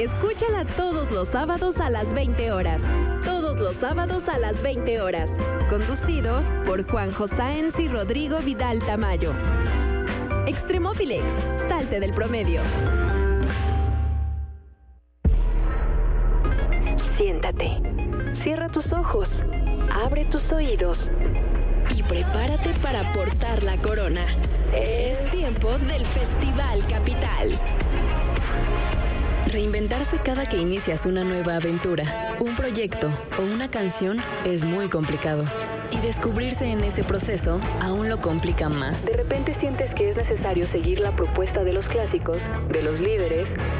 Escúchala todos los sábados a las 20 horas. Todos los sábados a las 20 horas. Conducido por Juanjo Sáenz y Rodrigo Vidal Tamayo. Extremófilex, salte del promedio. Siéntate. Cierra tus ojos. Abre tus oídos. Y prepárate para portar la corona. Es tiempo del Festival Capital. Reinventarse cada que inicias una nueva aventura, un proyecto o una canción es muy complicado. Y descubrirse en ese proceso aún lo complica más. De repente sientes que es necesario seguir la propuesta de los clásicos, de los líderes